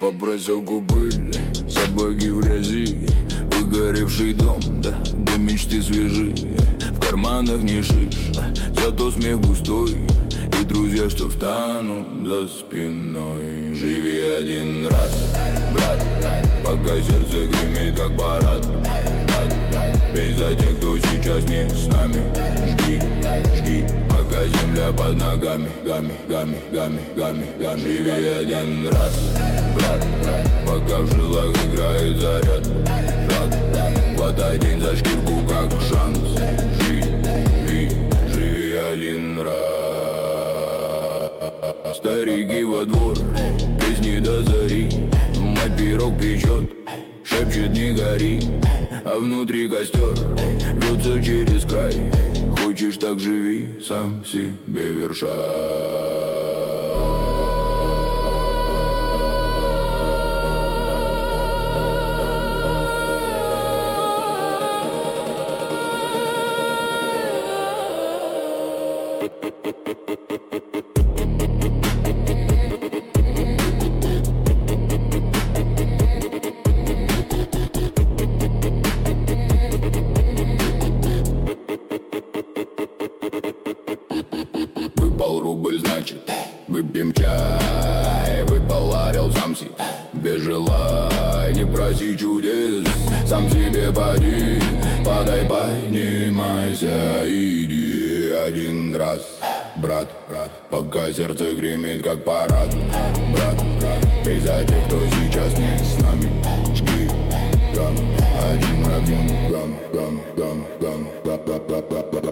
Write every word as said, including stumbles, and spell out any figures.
Попросил купили сапоги в грязи, выгоревший дом, да, где мечты свежие. В карманах не шиш, зато смех густой, и друзья, что встанут за спиной. Живи один раз, брат, пока сердце гремит, как парад. Пей за тех, кто сейчас не с нами. Жги, жги, пока земля под ногами. Гами, гами, гами, гами, гами. Живи один раз, брат, пока в жилах играет заряд. Брат, хватай день за шкирку, как шанс. Живи, живи один раз. Старики во двор, песни до зари. Мать пирог печет, шепчет не гори, а внутри костер льется через край. Хочешь, так живи, сам себе вершай. Выпал рубль, значит, выпьем чай. Выпал орел, сам себе желай. Не проси чудес, сам себе поди. Падай, поднимайся, иди один раз. Брат, брат, пока сердце гремит, как парад. Брат, брат, пей за тех, кто сейчас не с нами. Жги, гам, один, один, гам, гам, гам, гам, гам, гам, гам, гам.